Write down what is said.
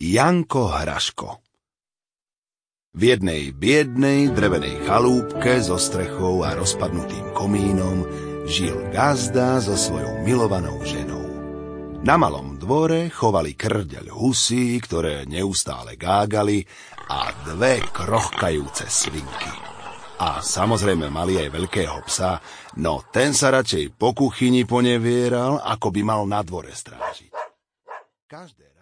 Janko Hraško. V jednej biednej drevenej chalúbke so strechou a rozpadnutým komínom žil gazda so svojou milovanou ženou. Na malom dvore chovali krdeľ husy, ktoré neustále gágali, a dve krochkajúce svinky. A samozrejme mali aj veľkého psa, no ten sa radšej po kuchyni ponevieral, ako by mal na dvore strážiť. Každé